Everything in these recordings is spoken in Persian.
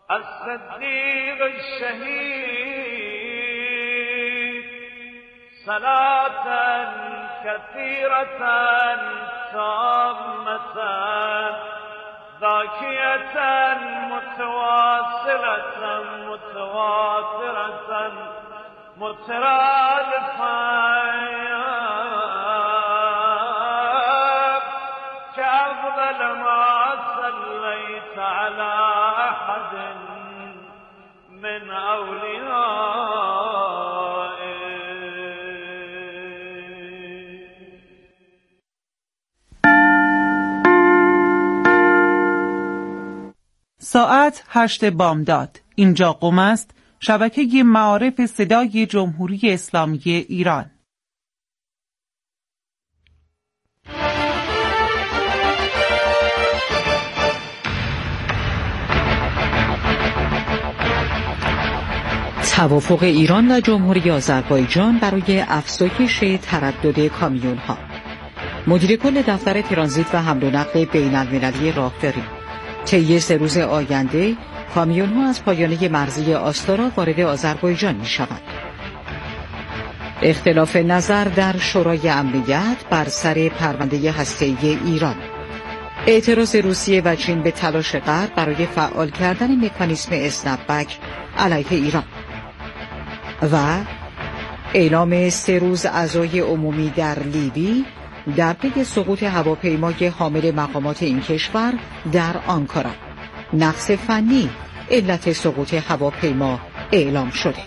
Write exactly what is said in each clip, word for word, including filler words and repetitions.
الصدیق الشهید صلاة كثيرة تامة ذاكية متواصلة متواترة مترادفة كأفضل ما صليت على أحد من أوليائك. ساعت هشت بامداد. اینجا قم است، شبکه معارف صدای جمهوری اسلامی ایران. توافق ایران و جمهوری آذربایجان برای افزایش تردد کامیون‌ها. مدیر کل دفتر ترانزیت و حمل و نقل بین‌المللی راهبری: طی سه روز آینده کامیون‌ها از پایانه مرزی آستارا وارد آذربایجان می‌شوند. اختلاف نظر در شورای امنیت بر سر پرونده هسته‌ای ایران. اعتراض روسیه و چین به تلاش غرب برای فعال کردن مکانیسم اسنپ‌بک علیه ایران. و اعلام سه روز عزای عمومی در لیبی در پی سقوط هواپیمای حامل مقامات این کشور در آنکارا. نقص فنی علت سقوط هواپیما اعلام شده.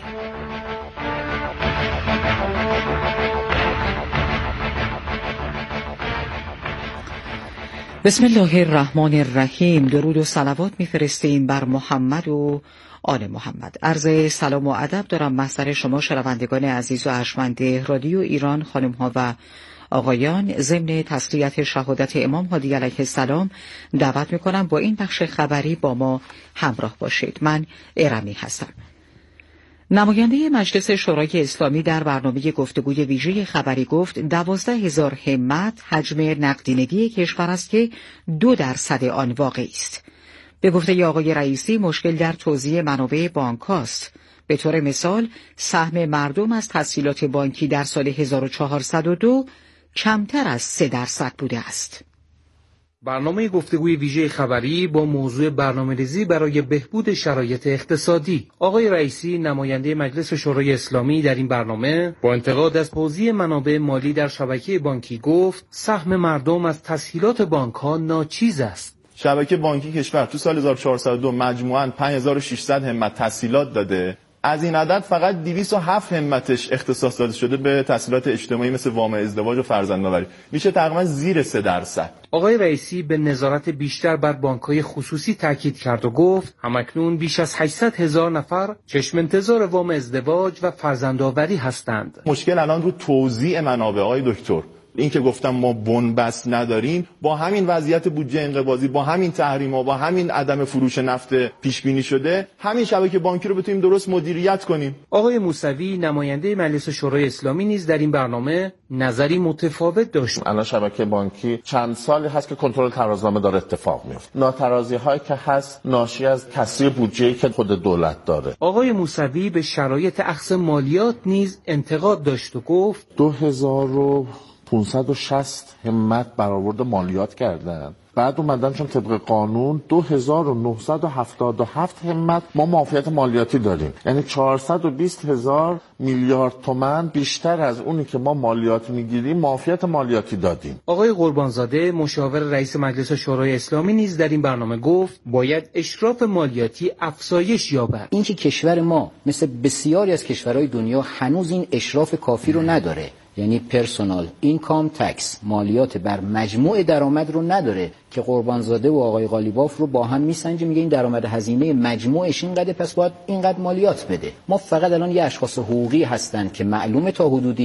بسم الله الرحمن الرحیم. درود و صلوات میفرستیم بر محمد و آل محمد. عرض سلام و ادب دارم محضر شما شنوندگان عزیز و ارجمند رادیو ایران، خانم ها و آقایان. ضمن تسلیت شهادت امام هادی علیه السلام دعوت میکنم با این بخش خبری با ما همراه باشید. من ارمی هستم. نماینده مجلس شورای اسلامی در برنامه گفتگوی ویژه خبری گفت دوازده هزار همت حجم نقدینگی کشور است که دو درصد آن واقعی است. به گفته آقای رئیسی مشکل در توزیع منابع بانک هاست. به طور مثال سهم مردم از تسهیلات بانکی در سال هزار و چهارصد و دو کمتر از سه درصد بوده است. برنامه گفتگوی ویژه خبری با موضوع برنامه‌ریزی برای بهبود شرایط اقتصادی. آقای رئیسی نماینده مجلس شورای اسلامی در این برنامه با انتقاد از توزیع منابع مالی در شبکه بانکی گفت سهم مردم از تسهیلات بانک‌ها ناچیز است. شبکه بانکی کشور تو سال هزار و چهارصد و دو مجموعاً پنج هزار و ششصد همت تسهیلات داده. از این عدد فقط دویست و هفت همتش اختصاص داده شده به تسهیلات اجتماعی مثل وام ازدواج و فرزندآوری، میشه تقریبا زیر سه درصد. آقای رئیسی به نظارت بیشتر بر بانک‌های خصوصی تاکید کرد و گفت همکنون بیش از هشتصد هزار نفر چشم انتظار وام ازدواج و فرزندآوری هستند. مشکل الان رو توزیع منابع. آقای دکتر، این که گفتم ما بنبست نداریم، با همین وضعیت بودجه انقباضی، با همین تحریم‌ها، با همین عدم فروش نفت پیش بینی شده، همین شبکه بانکی رو بتونیم درست مدیریت کنیم. آقای موسوی نماینده مجلس شورای اسلامی نیز در این برنامه نظری متفاوت داشت. الان شبکه بانکی چند سالی هست که کنترل ترازنامه داره اتفاق میفته. ناترازی‌هایی که هست ناشی از کسری بودجه‌ای که خود دولت داره. آقای موسوی به شرایط اخذ مالیات نیز انتقاد داشت و گفت دو هزار و پانصد و شصت همت برآورد مالیات کردن، بعد اومدن چون طبق قانون دو هزار و نهصد و هفتاد و هفت همت ما معافیت مالیاتی داریم، یعنی چهارصد و بیست هزار میلیارد تومان بیشتر از اونی که ما مالیات میگیریم معافیت مالیاتی دادیم. آقای قربانزاده مشاور رئیس مجلس شورای اسلامی نیز در این برنامه گفت باید اشراف مالیاتی افزایش یابد. اینکه کشور ما مثل بسیاری از کشورهای دنیا هنوز این اشراف کافی رو نداره، یعنی پرسونال اینکام تکس، مالیات بر مجموع درآمد رو نداره که قربانزاده و آقای قالیباف رو با هم میسنجه، میگه این درآمد هزینه مجموعش اینقدر پس باید اینقدر مالیات بده. ما فقط الان یه اشخاص حقوقی هستن که معلومه تا حدودی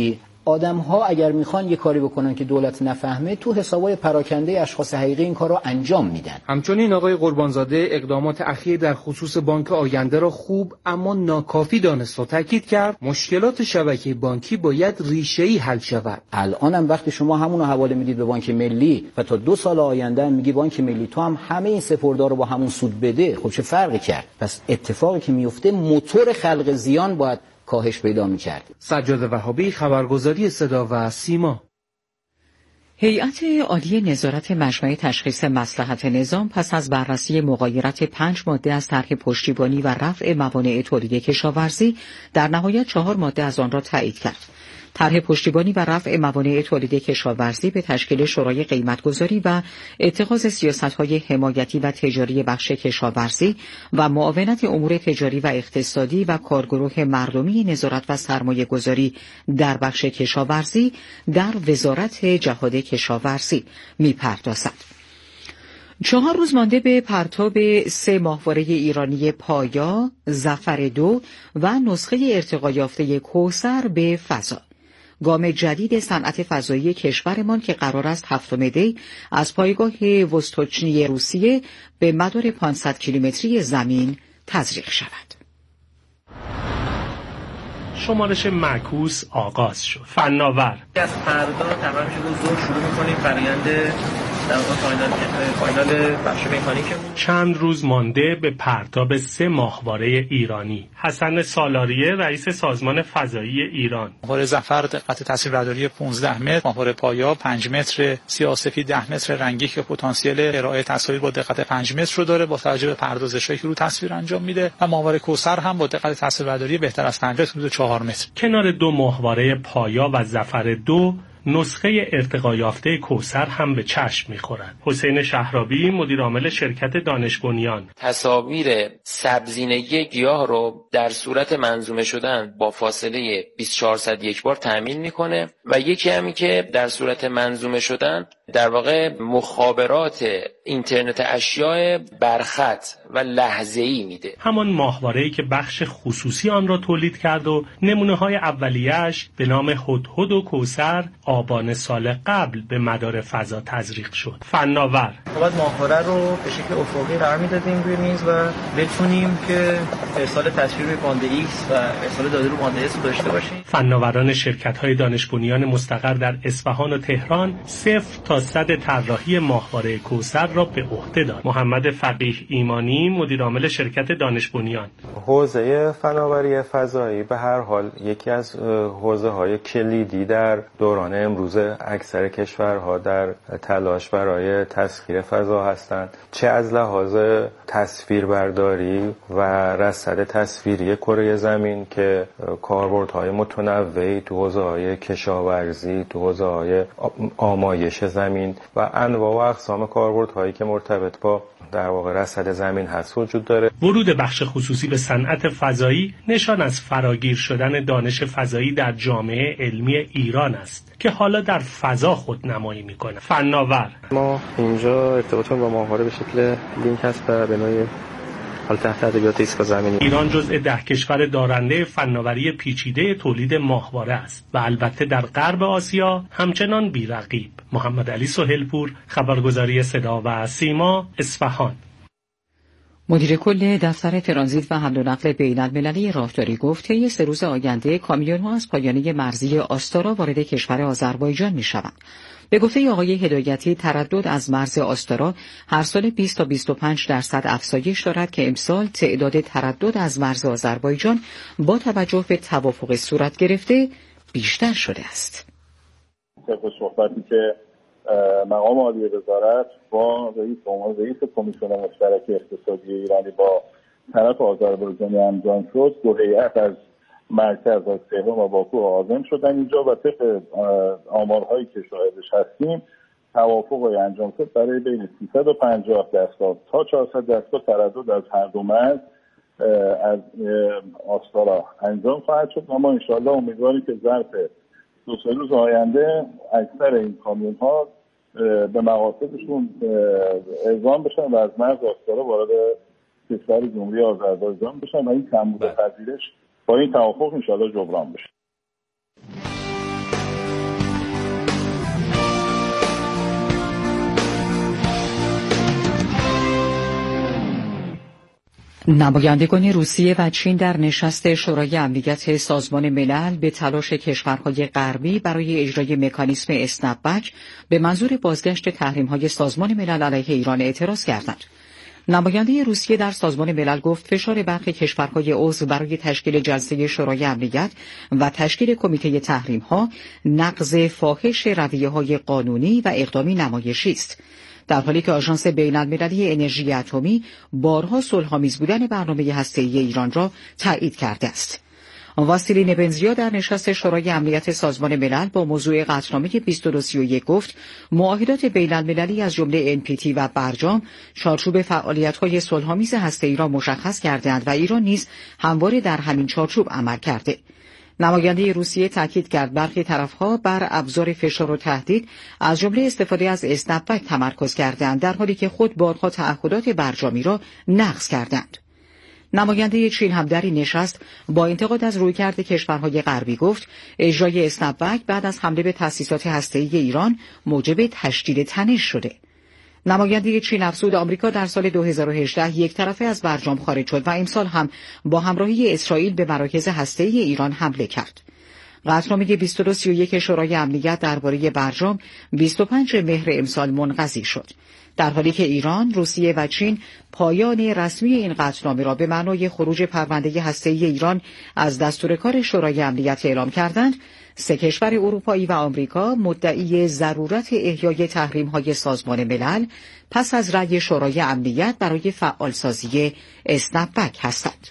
آدم‌ها اگر میخوان یه کاری بکنن که دولت نفهمه، تو حسابای پراکنده اشخاص حقیقی این کار رو انجام میدن. همچنین آقای قربانزاده اقدامات اخیر در خصوص بانک آینده را خوب اما ناکافی دانست و تاکید کرد مشکلات شبکه بانکی باید ریشه‌ای حل شود. الانم وقتی شما همون رو حواله میدید به بانک ملی و تا دو سال آینده هم میگی بانک ملی تو هم همه این سپردار رو با همون سود بده، خب چه فرقی کرد؟ پس اتفاقی که میفته موتور خلق زیان باید کاهش پیدا می‌کرد. سجاد وهابی، خبرگزاری صدا و سیما. هیئت عالی نظارت مجمع تشخیص مصلحت نظام پس از بررسی مغایرت پنج ماده از طرح پشتیبانی و رفع موانع تولید کشاورزی در نهایت چهار ماده از آن را تایید کرد. طرح پشتیبانی و رفع موانع تولید کشاورزی به تشکیل شورای قیمتگذاری و اتخاذ سیاست‌های حمایتی و تجاری بخش کشاورزی و معاونت امور تجاری و اقتصادی و کارگروه مردمی نظارت و سرمایه‌گذاری در بخش کشاورزی در وزارت جهاد کشاورزی می‌پردازد. چهار روز مانده به پرتاب سه ماهواره ایرانی پایا، ظفر دو و نسخه ارتقا یافته کوثر به فضا. گام جدید صنعت فضایی کشورمان که قرار است هفتم دی از پایگاه وستوچنی روسیه به مدار پانصد کیلومتری زمین تزریق شود. شمارش معکوس آغاز شد. فناور از فردا تقریبا شروع زور شروع می‌کنیم فرآیند در واقع فاینال فاینال بخش مکانیکمون. چند روز مانده به پرتاب سه ماهواره ایرانی. حسن سالاریه، رئیس سازمان فضایی ایران. ماهواره ظفر دقت تصویربرداری پانزده متر، ماهواره پایا پنج متر، سیاه‌سفید ده متر رنگی که پتانسیل ارائه تصاویر با دقت پنج متر رو داره با توجه به پردازش‌هایی که رو تصویر انجام میده، و ماهواره کوثر هم با دقت تصویربرداری بهتر از پنج متر حدود چهار متر. کنار دو ماهواره پایا و ظفر دو، نسخه ارتقا یافته کوثر هم به چشم می‌خورد. حسین شهرابی، مدیر عامل شرکت دانش بنیان: تصاویر سبزینگی گیاه رو در صورت منظومه شدن با فاصله بیست و چهار صد یک بار تامین میکنه و یکی همی که در صورت منظومه شدن در واقع مخابرات اینترنت اشیاء برخط و لحظه‌ای میده. همان ماهواره‌ای که بخش خصوصی آن را تولید کرد و نمونه‌های اولیه‌اش به نام هدهد و کوثر آبان سال قبل به مدار فضا تزریق شد. فناور: باید ماهواره رو به شکل افقی قرار میدادیم روی میز و بتونیم که ارسال تصویر روی باند ایکس و ارسال داده رو باند اس داشته باشیم. فناوران شرکت‌های دانش بنیان مستقر در اصفهان و تهران صفر تا صد طراحی ماهواره کوثر را به عهده دارد. محمد فقیه ایمانی، مدیر عامل شرکت دانش بنیان: حوزه فناوری فضایی به هر حال یکی از حوزه‌های کلیدی در دوران امروز اکثر کشورها در تلاش برای تسخیر فضا هستند، چه از لحاظ تصویربرداری و رصد تصویری کره زمین که کاربردهای متنوعی تو حوزه‌های کشاورزی، تو حوزه‌های آمایش زمین و انواع و اقسام کاربردهایی که مرتبط با در واقع رصد زمین هست وجود داره. ورود بخش خصوصی به صنعت فضایی نشان از فراگیر شدن دانش فضایی در جامعه علمی ایران است که حالا در فضا خودنمایی میکنه. فناور: ما اینجا ارتباطمون با ماهواره به شکل لینک هست و به نوعی حال تحت ادبیات ایستگاه زمینی. ایران جزء ده کشور دارنده فناوری پیچیده تولید ماهواره است و البته در غرب آسیا همچنان بی‌رقیب. محمد علی سهیلپور، خبرگزاری صدا و سیما، اصفهان. مدیر کل دفتر ترانزیت و حمل و نقل بین‌المللی راهداری گفت طی سه روز آینده کامیون‌ها از پایانه مرزی آستارا وارد کشور آذربایجان می‌شوند. به گفته آقای هدایتی تردد از مرز آستارا هر سال بیست تا بیست و پنج درصد افزایش دارد که امسال تعداد تردد از مرز آذربایجان با توجه به توافق صورت گرفته بیشتر شده است. طبق صحبتی که مقام عالی وزارت با رئیس و رئیس کمیسیون مشترک اقتصادی ایرانی با طرف آذربایجانی انجام شد، دو هیئت از مرکز از تهران و باکو عازم شدن اینجا و طبق آمارهایی که شاهدش هستیم توافقی انجام شد برای بین سیصد و پنجاه دستگاه تا چهارصد دستگاه تردد از هر دو مرز از آستارا انجام خواهد شد و ما انشاءالله امیدواریم که ظرف دو سه روز آینده اکثر این کامیون ها به مقاصدشون اعزام بشن و از مرز آستارا وارد کشور جمهوری آذربایجان بشن و این کمبود پذیرش با این توافق انشاءالله جبران بشه. نمایندگان روسیه و چین در نشست شورای امنیت سازمان ملل به تلاش کشورهای غربی برای اجرای مکانیسم اسنپ بک به منظور بازگشت تحریم‌های سازمان ملل علیه ایران اعتراض کردند. نماینده روسیه در سازمان ملل گفت فشار برخی کشورهای عضو برای تشکیل جلسه شورای امنیت و تشکیل کمیته تحریم‌ها نقض فاحش رویه‌های قانونی و اقدامی نمایشی است، در حالی که آژانس بین‌المللی انرژی اتمی بارها صلح‌آمیز بودن برنامه هسته‌ای ایران را تایید کرده است. واسیلی نبنزیا در نشست شورای امنیت سازمان ملل با موضوع قطعنامه بیست و دو سی و یک گفت معاهدات بین‌المللی از جمله ان پی تی و برجام چارچوب فعالیت‌های صلح‌آمیز هسته‌ای را مشخص کرده‌اند و ایران نیز همواره در همین چارچوب عمل کرده. نماینده روسیه تاکید کرد برخی طرف‌ها بر ابزار فشار و تهدید از جمله استفاده از اسنپ بک تمرکز کرده‌اند، در حالی که خود بارها تعهدات برجامی را نقض کردند. نماینده چین هم در این نشست با انتقاد از رویکرد کشورهای غربی گفت اجرای اسنپ بک بعد از حمله به تأسیسات هسته‌ای ایران موجب تشدید تنش شده. نماینده چین افزود آمریکا در سال دو هزار و هجده یک طرفه از برجام خارج شد و امسال هم با همراهی اسرائیل به مراکز هسته‌ای ایران حمله کرد. قطعنامه بیست و دو سی و یک شورای امنیت درباره برجام بیست و پنجم مهر امسال منقضی شد، در حالی که ایران، روسیه و چین پایان رسمی این قطعنامه را به معنای خروج پرونده هسته‌ای ایران از دستور کار شورای امنیت اعلام کردند. سه کشور اروپایی و آمریکا مدعی ضرورت احیای تحریم‌های سازمان ملل پس از رأی شورای امنیت برای فعالسازی اسنپ بک هستند.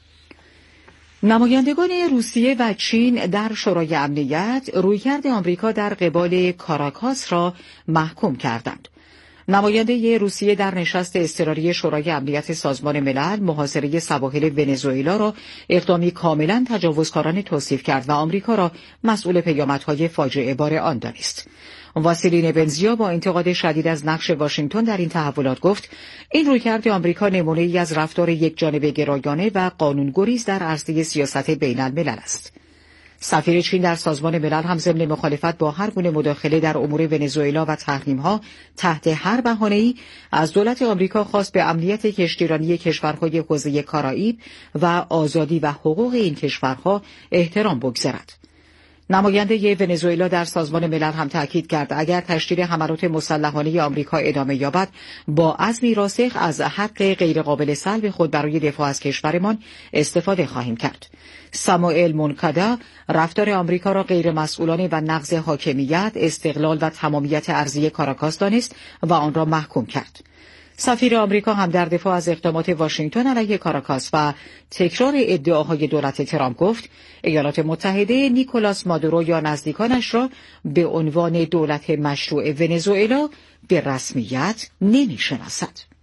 نمایندگان روسیه و چین در شورای امنیت رویکرد آمریکا در قبال کاراکاس را محکوم کردند. نماینده روسیه در نشست اضطراری شورای امنیت سازمان ملل محاصره سواحل ونزوئلا را اقدامی کاملا تجاوزکارانه توصیف کرد و آمریکا را مسئول پیامدهای فاجعه بار آن دانست. واسیلی نبنزیا با انتقاد شدید از نقش واشنگتن در این تحولات گفت این رویکرد آمریکا نمونه‌ای از رفتار یکجانبه گرایانه و قانونگریز در عرصه سیاست بین الملل است. سفیر چین در سازمان ملل هم ضمن مخالفت با هر گونه مداخله در امور ونزوئلا و تحریم‌ها تحت هر بهانه‌ای از دولت آمریکا خواست به امنیت کشتیرانی کشورهای حوزه کارائیب و آزادی و حقوق این کشورها احترام بگذارد. نماینده ونزوئلا در سازمان ملل هم تاکید کرد اگر تشدید حملات مسلحانه آمریکا ادامه یابد با عزمی راسخ از حق غیرقابل سلب خود برای دفاع از کشورمان استفاده خواهیم کرد. ساموئل مونکادا رفتار آمریکا را غیر مسئولانه و نقض حاکمیت، استقلال و تمامیت ارضی کاراکاس دانست و آن را محکوم کرد. سفیر آمریکا هم در دفاع از اقدامات واشنگتن علیه کاراکاس و تکرار ادعاهای دولت ترامپ گفت ایالات متحده نیکولاس مادورو یا نزدیکانش را به عنوان دولت مشروع ونزوئلا به رسمیت نمی‌شناسد.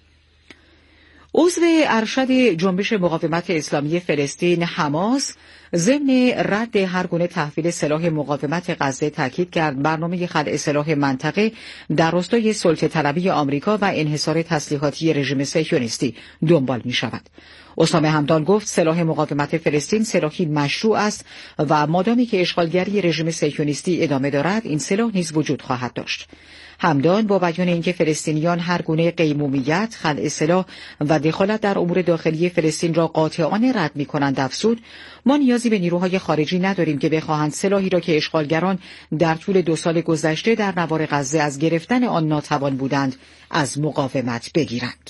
عضو ارشد جنبش مقاومت اسلامی فلسطین حماس ضمن رد هر گونه تحویل سلاح مقاومت غزه تاکید کرد برنامه خلع سلاح منطقه در راستای سلطه طلبی آمریکا و انحصار تسلیحاتی رژیم صهیونیستی دنبال می شود. اسامه همدان گفت سلاح مقاومت فلسطین سلاحی مشروع است و مادامی که اشغالگری رژیم صهیونیستی ادامه دارد این سلاح نیز وجود خواهد داشت. همدان با بیان اینکه فلسطینیان هر گونه قیمومیت، خلع سلاح و دخالت در امور داخلی فلسطین را قاطعانه رد می‌کنند افزود ما نیازی به نیروهای خارجی نداریم که بخواهند سلاحی را که اشغالگران در طول دو سال گذشته در نوار غزه از گرفتن آن ناتوان بودند از مقاومت بگیرند.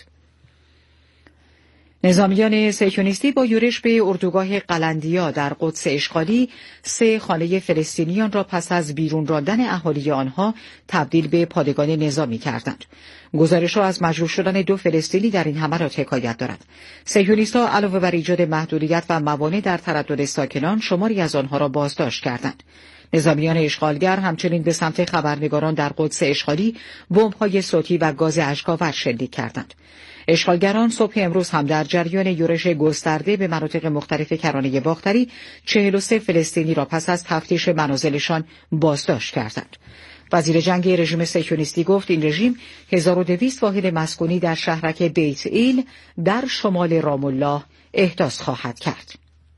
نظامیان صهیونیستی با یورش به اردوگاه قلندیا در قدس اشغالی سه خانه فلسطینیان را پس از بیرون راندن اهالی آنها تبدیل به پادگان نظامی کردند. گزارش‌ها از مجروح شدن دو فلسطینی در این حملات حکایت دارد. صهیونیست‌ها علاوه بر ایجاد محدودیت و موانع در تردد ساکنان شماری از آنها را بازداشت کردند. نظامیان اشغالگر همچنین به سمت خبرنگاران در قدس اشغالی بمب‌های صوتی و گاز اشک‌آور شلیک کردند. اشغالگران صبح امروز هم در جریان یورش گسترده به مناطق مختلف کرانه باختری چهل و سه فلسطینی را پس از تفتیش منازلشان بازداشت کردند. وزیر جنگ رژیم صهیونیستی گفت این رژیم هزار و دویست واحد مسکونی در شهرک بیت ایل در شمال رام الله احداث خواهد کرد.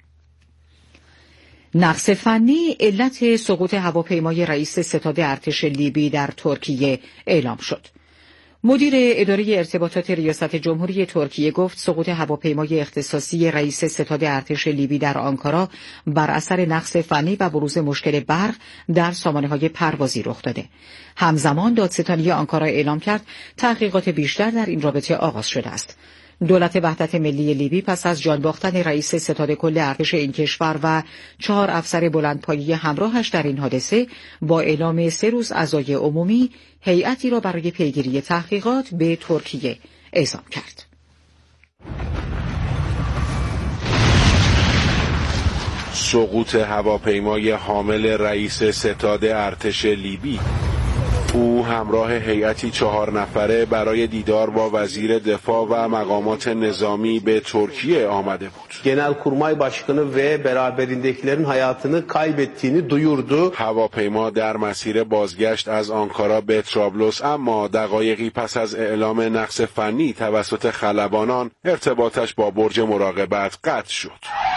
نقص فنی علت سقوط هواپیمای رئیس ستاد ارتش لیبی در ترکیه اعلام شد. مدیر اداره ارتباطات ریاست جمهوری ترکیه گفت سقوط هواپیمای اختصاصی رئیس ستاد ارتش لیبی در آنکارا بر اثر نقص فنی و بروز مشکل برق در سامانه‌های پروازی رخ داده. همزمان دادستانی آنکارا اعلام کرد تحقیقات بیشتر در این رابطه آغاز شده است. دولت وحدت ملی لیبی پس از جان باختن رئیس ستاد کل ارتش این کشور و چهار افسر بلندپایه همراهش در این حادثه با اعلام سه روز عزای عمومی هیئتی را برای پیگیری تحقیقات به ترکیه اعزام کرد. سقوط هواپیمای حامل رئیس ستاد ارتش لیبی. او همراه هیئتی چهار نفره برای دیدار با وزیر دفاع و مقامات نظامی به ترکیه آمده بود. Genelkurmay Başkanı ve beraberindekilerin hayatını kaybettiğini duyurdu. هواپیما در مسیر بازگشت از آنکارا به طرابلس اما دقایقی پس از اعلام نقص فنی توسط خلبانان ارتباطش با برج مراقبت قطع شد.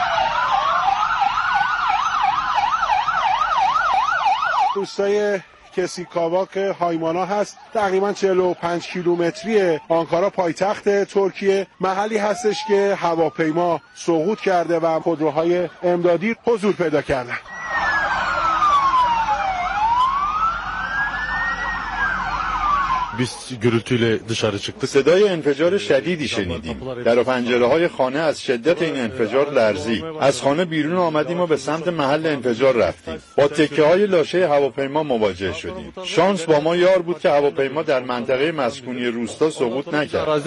روستای کسیکاواک هایمانا هست، تقریبا چهل و پنج کیلومتری آنکارا پایتخت ترکیه. محلی هستش که هواپیما سقوط کرده و خودروهای امدادی حضور پیدا کردن. Biz gürültüyle dışarı çıktık. صدای انفجار شدیدی شنیدیم. در و پنجره‌های خانه از شدت این انفجار لرزید. از خانه بیرون آمدیم و به سمت محل انفجار رفتیم. با تکه‌های لاشه هواپیما مواجه شدیم. شانس با ما یار بود که هواپیما در منطقه مسکونی روستا سقوط نکرد.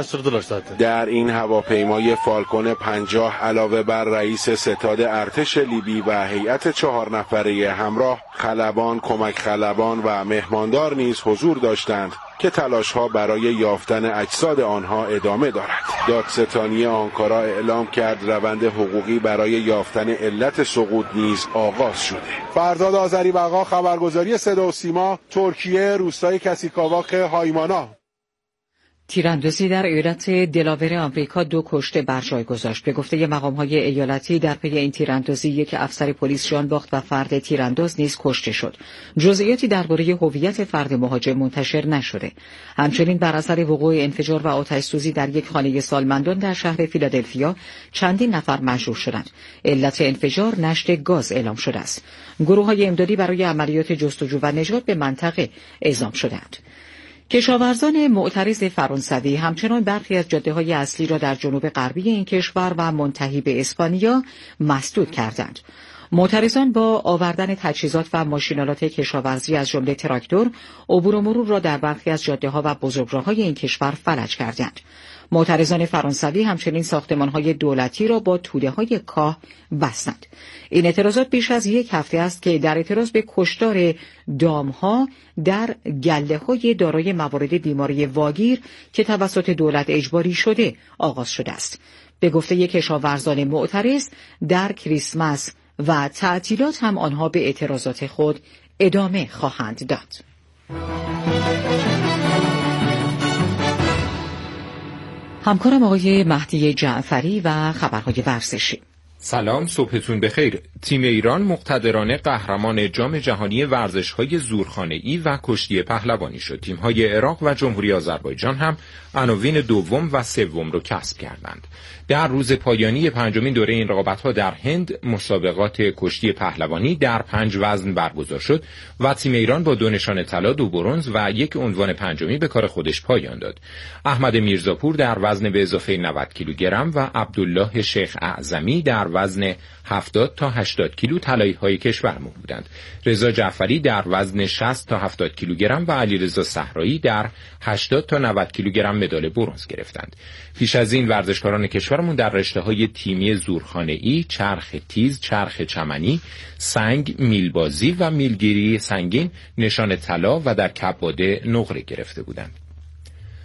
در این هواپیمای فالکون پنجاه علاوه بر رئیس ستاد ارتش لیبی و هیئت چهار نفره همراه، خلبان، کمک خلبان و مهماندار نیز حضور داشتند که تلاش‌ها برای یافتن اجساد آنها ادامه دارد. دادستانی آنکارا اعلام کرد روند حقوقی برای یافتن علت سقوط نیز آغاز شده. فرزاد آذری بقا، خبرگزاری صدا و سیما، ترکیه، روستای کسیکاواک هایمانا. تیراندازی در ایالت دلاور آمریکا دو کشته بر جای گذاشت. به گفته مقام‌های ایالتی در پی این تیراندازی یک افسر پلیس جان باخت و فرد تیرانداز نیز کشته شد. جزئیاتی درباره هویت فرد مهاجم منتشر نشده. همچنین بر اثر وقوع انفجار و آتش‌سوزی در یک خانه سالمندان در شهر فیلادلفیا چندین نفر مجروح شدند. علت انفجار نشت گاز اعلام شده است. گروه‌های امدادی برای عملیات جستجو و نجات به منطقه اعزام شدند. کشاورزان معترض فرانسوی همچنان برخی از جاده‌های اصلی را در جنوب غربی این کشور و منتهی به اسپانیا مسدود کردند. معترضان با آوردن تجهیزات و ماشین‌آلات کشاورزی از جمله تراکتور، عبور و مرور را در برخی از جاده‌ها و بزرگراه‌های این کشور فلج کردند. معترضان فرانسوی همچنین ساختمان‌های دولتی را با توده‌های کاه بستند. این اعتراضات بیش از یک هفته است که در اعتراض به کشتار دامها در گله‌های دارای موارد بیماری واگیر که توسط دولت اجباری شده آغاز شده است. به گفته کشاورزان معترض در کریسمس و تعطیلات هم آنها به اعتراضات خود ادامه خواهند داد. همکارم آقای مهدی جعفری و خبرهای ورزشی. سلام، صبحتون بخیر. تیم ایران مقتدرانه قهرمان جام جهانی ورزش‌های زورخانه‌ای و کشتی پهلوانی شد. تیم‌های عراق و جمهوری آذربایجان هم عناوین دوم و سوم رو کسب کردند. در روز پایانی پنجمین دوره این رقابت‌ها در هند مسابقات کشتی پهلوانی در پنج وزن برگزار شد و تیم ایران با دو نشان طلا، دو برنز و یک عنوان پنجمی به کار خودش پایان داد. احمد میرزاپور در وزن به اضافه نود کیلوگرم و عبدالله شیخ اعظمی در وزن هفتاد تا هشتاد کیلو طلایی‌های کشورمون بودند. رضا جعفری در وزن شصت تا هفتاد کیلوگرم و علیرضا صحرایی در هشتاد تا نود کیلوگرم مدال برنز گرفتند. پیش از این ورزشکاران کشورمون در رشته‌های تیمی زورخانه‌ای، چرخ تیز، چرخ چمنی، سنگ، میلبازی و میلگیری سنگین نشان طلا و در کباده نقره گرفته بودند.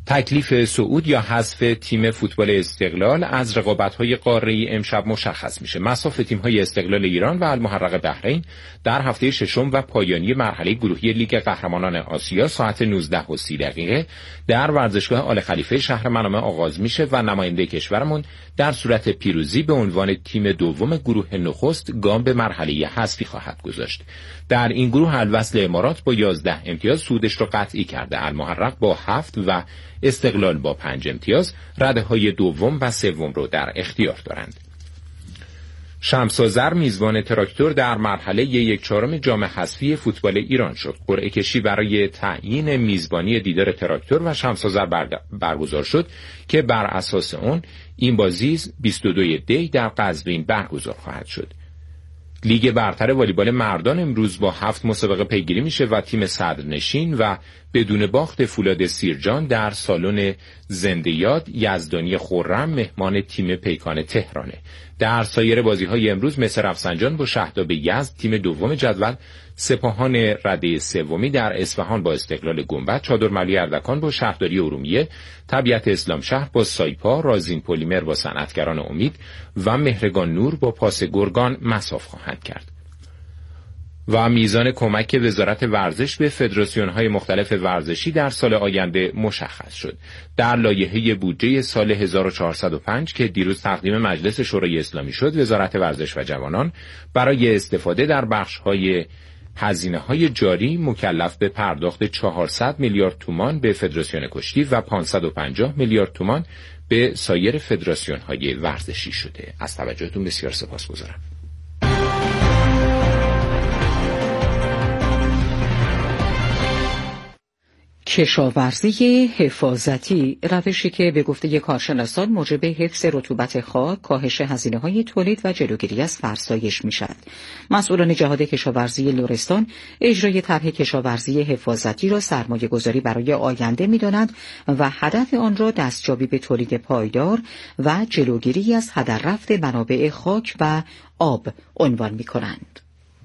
تکلیف صعود یا حذف تیم فوتبال استقلال از رقابت‌های قاره‌ای امشب مشخص میشه. مصاف تیم‌های استقلال ایران و المحرق بحرین در هفته ششم و پایانی مرحله گروهی لیگ قهرمانان آسیا ساعت نوزده و سی دقیقه در ورزشگاه آل خلیفه شهر منامه آغاز میشه و نماینده کشورمون در صورت پیروزی به عنوان تیم دوم گروه نخست گام به مرحله حذفی خواهد گذاشت. در این گروه الوصل امارات با یازده امتیاز صعودش رو قطعی کرده. المحرق با هفت و استقلال با پنج امتیاز رده‌های دوم و سوم رو در اختیار دارند. شمس‌آذر میزبان تراکتور در مرحله یک چهارم جام حذفی فوتبال ایران شد. قرعه کشی برای تعیین میزبانی دیدار تراکتور و شمس‌آذر برگزار شد که بر اساس اون این بازی بیست و دو دی در قزوین برگزار خواهد شد. لیگ برتر والیبال مردان امروز با هفت مسابقه پیگیری میشه و تیم صدرنشین و بدون باخت فولاد سیرجان در سالن زنده یاد یزدانی خرم مهمان تیم پیکان تهرانه. در سایر بازی‌های امروز مصر رفسنجان با شهداب یزد تیم دوم جدول، سپاهان رده سومی در اصفهان با استقلال گنبد، چادرمعلی اردکان با شهرداری ارومیه، طبیعت اسلام شهر با سایپا، رازین پلیمر با صنعتگران امید و مهرگان نور با پاس گرگان مصاف خواهند کرد. و میزان کمک وزارت ورزش به فدراسیون‌های مختلف ورزشی در سال آینده مشخص شد. در لایحه بودجه سال هزار و چهارصد و پنج که دیروز تقدیم مجلس شورای اسلامی شد، وزارت ورزش و جوانان برای استفاده در بخش‌های هزینه‌های جاری مکلف به پرداخت چهارصد میلیارد تومان به فدراسیون کشتی و پانصد و پنجاه میلیارد تومان به سایر فدراسیون‌های ورزشی شده. از توجهتون بسیار سپاسگزارم. کشاورزی حفاظتی روشی که به گفته کارشناسان موجب حفظ رطوبت خاک، کاهش هزینه‌های تولید و جلوگیری از فرسایش می‌شود. مسئولان جهاد کشاورزی لرستان اجرای طرح کشاورزی حفاظتی را سرمایه‌گذاری برای آینده می‌دانند و هدف آن را دستیابی به تولید پایدار و جلوگیری از هدر رفت منابع خاک و آب عنوان می‌کنند.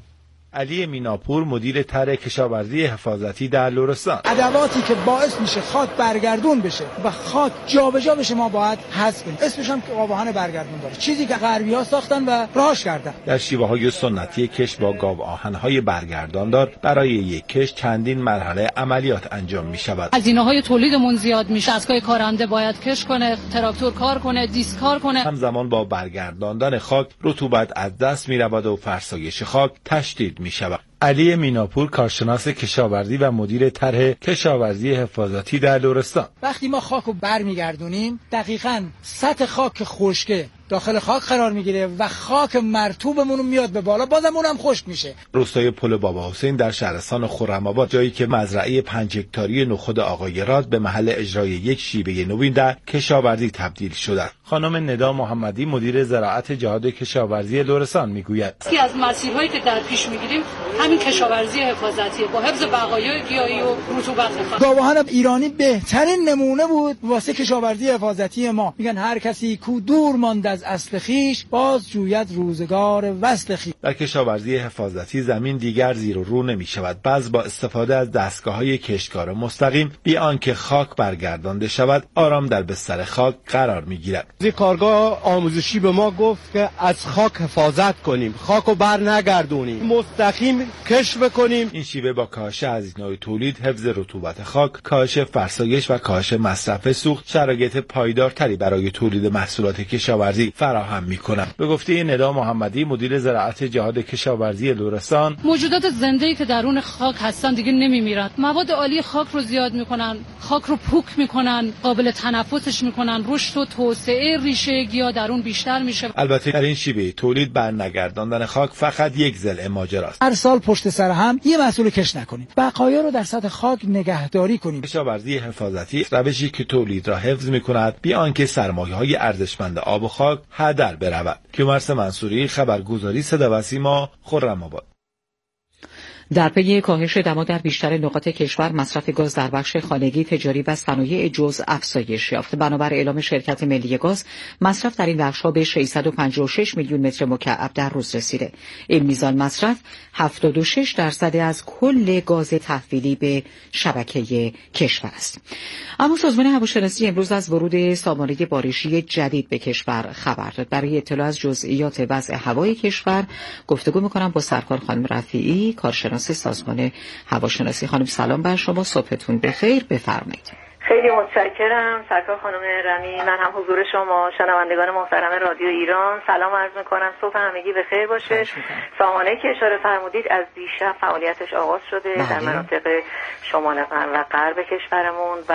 علی میناپور مدیر طرح کشاورزی حفاظتی در لرستان: ادواتی که باعث میشه خاک برگردون بشه و خاک جابجا بشه ما باید حذف کنیم. اسمش هم که گاوآهن برگردون داره، چیزی که غربی‌ها ساختن و راهش کردن. در شیوه‌های سنتی کشت با گاوآهن‌های برگرداندار برای یک کشت چندین مرحله عملیات انجام می‌شود. هزینه‌های تولیدمون زیاد میشه. دستگاه کارنده باید کش کنه، تراکتور کار کنه، دیسک کار کنه. همزمان با برگرداندن خاک رطوبت از دست می‌رود و فرسایش خاک تشدید می‌شود. علی میناپور کارشناس کشاورزی و مدیر طرح کشاورزی حفاظتی در لرستان: وقتی ما خاک رو برمیگردونیم دقیقاً سطح خاک خشکه داخل خاک قرار میگیره و خاک مرطوبمون میاد به بالا، بازم اونم خشک میشه. روستای پل بابا حسین در شهرستان خرم‌آباد، جایی که مزرعه پنج هکتاری نخود آقای راد به محل اجرای یک شیوه نوین در کشاورزی تبدیل شده است. خانم ندا محمدی مدیر زراعت جهاد کشاورزی لرستان میگوید: یکی از مسیرهایی که در پیش میگیریم همین کشاورزی حفاظتی با حفظ بقایای گیاهی و رطوبت خاک. گاوآهن ایرانی بهترین نمونه بود واسه کشاورزی حفاظتی ما. میگن هر کسی کو دور ماند از اصل خویش باز جوید روزگار وصل خویش. در کشاورزی حفاظتی زمین دیگر زیر و رو نمی شود. بعض با استفاده از دستگاه‌های کشتکار مستقیم بی آنکه خاک برگردانده شود آرام در بستر خاک قرار میگیرد. یک کارگاه آموزشی به ما گفت که از خاک حفاظت کنیم، خاکو بر نگردونیم، مستقیم کشت بکنیم. این شیوه با کاهش هزینه‌های تولید، حفظ رطوبت خاک، کاهش فرسایش و کاهش مصرف سوخت شرایط پایدارتری برای تولید محصولات کشاورزی فراهم می‌کند. به گفته ندا محمدی مدیر زراعت جهاد کشاورزی لرستان: موجودات زنده‌ای که درون خاک هستن دیگه نمی‌میرن. مواد عالی خاک رو زیاد می‌کنن، خاک رو پوک می‌کنن، قابل تنفسش می‌کنن، رشد و توسعه ریشه گیاه در اون بیشتر میشه. البته در این شیوه تولید برنگرداندن خاک فقط یک ضلع ماجراست. هر سال پشت سر هم یه محصول کش نکنیم، بقایا رو در سطح خاک نگهداری کنیم. کشاورزی حفاظتی روشی که تولید را حفظ می‌کند بی آنکه سرمایه‌های ارزشمند آب و خاک هدر برود. کیومرث منصوری، خبرگزاری صدا و سیما، خرم‌آباد. در پی کاهش دما در بیشتر نقاط کشور، مصرف گاز در بخش خانگی، تجاری و صنایع جزء افزایش یافت. بنابر اعلام شرکت ملی گاز، مصرف در این بخش‌ها به ششصد و پنجاه و شش میلیون متر مکعب در روز رسیده. این میزان مصرف هفتاد و شش درصد از کل گاز تحویلی به شبکه کشور است. اما سازمان هواشناسی امروز از ورود سامانه بارشی جدید به کشور خبر داد. برای اطلاع از جزئیات وضع هوای کشور گفتگو می‌کنم با سرکار خانم رفیعی، کارشناس سازمان هواشناسی. خانم سلام بر شما، صبحتون بخیر، بفرمایید. خیلی متشکرم سرکار خانم رمی. من هم حضور شما شنوندگان محترم رادیو ایران سلام عرض میکنم. صبح همگی بخیر باشه. سامانه‌ای که اشاره فرمودید از دیشب فعالیتش آغاز شده بله. در مناطق شمال و غرب کشورمون و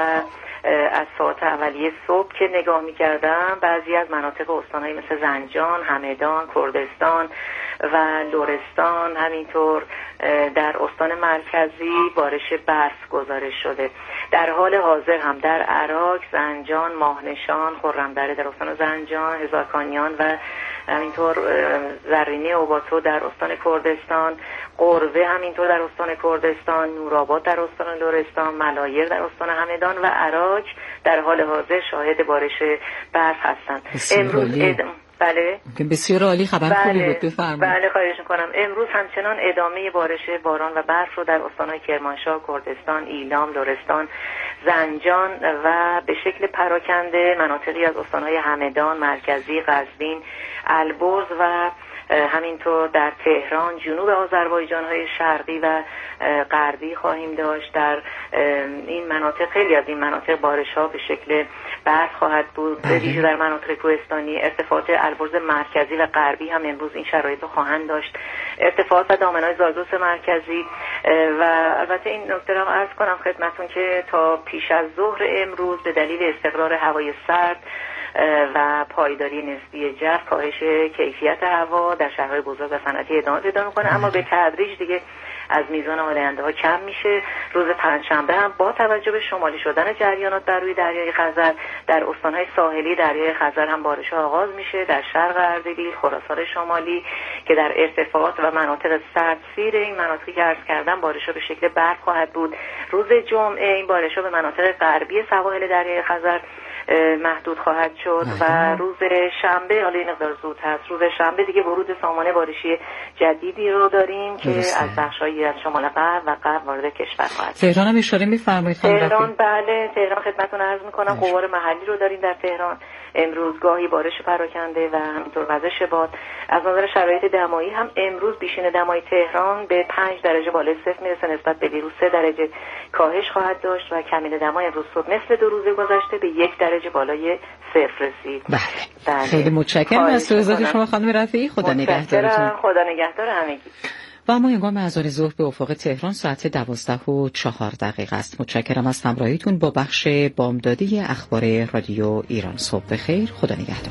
از ساعت اولیه صبح که نگاه می‌کردم بعضی از مناطق استان‌های مثل زنجان، همدان، کردستان و لرستان، همینطور در استان مرکزی بارش برف گزارش شده. در حال حاضر هم در عراق، زنجان، ماهنشان، خرمدره در استان زنجان، هزارکانیان و همینطور زرینی اوباتو در استان کردستان، قربه همینطور در استان کردستان، نورآباد در استان لرستان، ملایر در استان همدان و عراق در حال حاضر شاهد بارش برف هستند. امروز ادم... بله بسیار عالی، خبر بله. خوبی بود، بفرمایید. بله خواهش میکنم. امروز همچنان ادامه بارش باران و برف رو در استان‌های کرمانشاه، کردستان، ایلام، لرستان، زنجان و به شکل پراکنده مناطقی از استان‌های همدان، مرکزی، قزوین، البرز و همینطور در تهران، جنوب آذربایجان های شرقی و غربی خواهیم داشت. در این مناطق خیلی از این مناطق بارش ها به شکل برف خواهد بود، به ویژه در مناطق کوهستانی. ارتفاعات البرز مرکزی و غربی هم امروز این شرایط رو خواهند داشت. ارتفاعات و دامنه‌های زاگرس مرکزی و البته این نکته رو عرض کنم خدمتتون که تا پیش از ظهر امروز به دلیل استقرار هوای سرد و پایداری نسبی جو کاهش کیفیت هوا در شهرهای بزرگ و صنعتی ادامه پیدا میکنه، اما به تدریج دیگه از میزان آلاینده ها کم میشه. روز پنجشنبه هم با توجه به شمالی شدن جریانات بر روی دریای خزر در استانهای ساحلی دریای خزر هم بارش ها آغاز میشه. در شرق اردبیل، خراسان شمالی که در ارتفاعات و مناطق سردسیر این مناطقی که عرض کردم بارش ها به شکل برف خواهد بود. روز جمعه این بارش ها به مناطق غربی سواحل دریای خزر محدود خواهد شد و روز شنبه، حالا این مقدار زود هست، روز شنبه دیگه ورود سامانه بارشی جدیدی رو داریم که درسته. از بخش‌هایی از شمال غرب و غرب وارد کشور خواهد شد. تهران هم اشاره می‌فرمایید خانم رفیعی؟ تهران بله، تهران خدمتتون عرض می‌کنم غبار محلی رو داریم در تهران. امروز گاهی بارش پراکنده و همینطور وزش باد. از نظر شرایط دمایی هم امروز بیشین دمای تهران به پنج درجه بالای صفر میرسه، نسبت به دیروز سه درجه کاهش خواهد داشت و کمین دمای امروز صبح مثل دو روز گذشته به یک درجه بالای صفر رسید. بله. بله. خیلی متشکرم از توضیحات شما خانم رفیعی. خدا نگهدارتون. خدا نگهدار همگی. و اما هنگام اذان ظهر به افق تهران ساعت دوازده و چهار دقیقه است. متشکرم از همراهیتون با بخش بامدادی اخبار رادیو ایران. صبح بخیر، خدا نگهدار.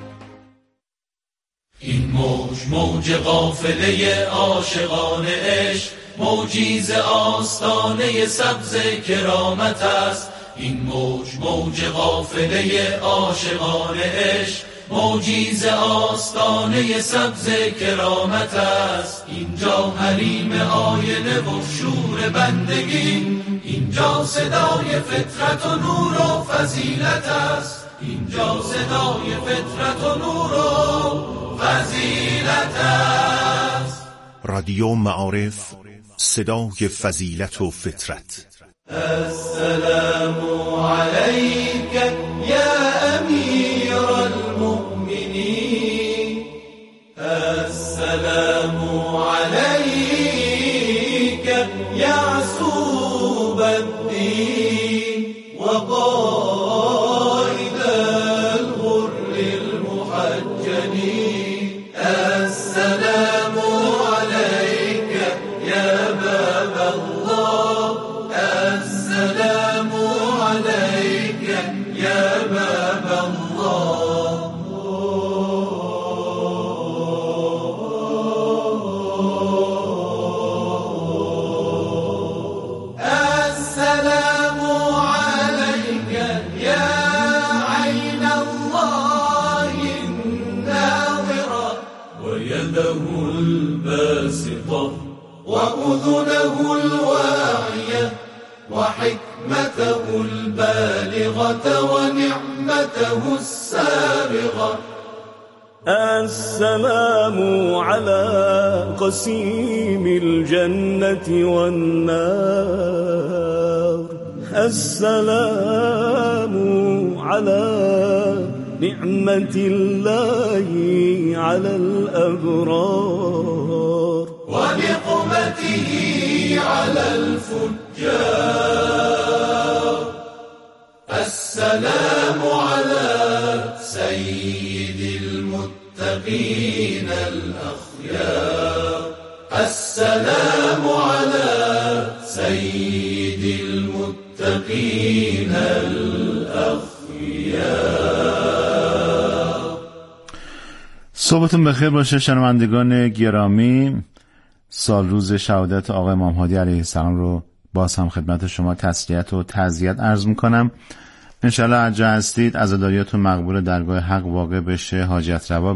این موج موج قافله عاشقان عشق، موجی ز آستانه سبز کرامت است. این موج موج قافله عاشقان عشق، موجی ز آستانه سبز کرامت است. اینجا حریم آینه و شور بندگی، اینجا صدای فطرت و نور و فضیلت است. اینجا صدای فطرت و نور و فضیلت است. رادیو معارف، صدای فضیلت و فطرت. السلام عليك يا أمير المؤمنين، السلام عليك يا عصوب الدين وقائد الغر المحجلين. السلام عليك يا باب الله، السلام عليك يا باب الله. السلام عليك يا عين الله الناظرة ويده الباسطة وأذنه الواعية وحكمته البالغة ونعمته السابغة. السلام على قسيم الجنة والنار. السلام على نعمة الله على الأبرار ونقمته على الفجار. السلام على سيد المتقين الأخيار. السلام على سيد المتقين الأخيار. صبحتون بخیر باشه شنوندگان گرامی. سال روز شهادت آقای امام هادی علیه السلام رو باز هم خدمت شما تسلیت و تعزیت عرض میکنم. انشالله هر جا هستید عزاداریاتون مقبول درگاه حق واقع بشه، حاجت روا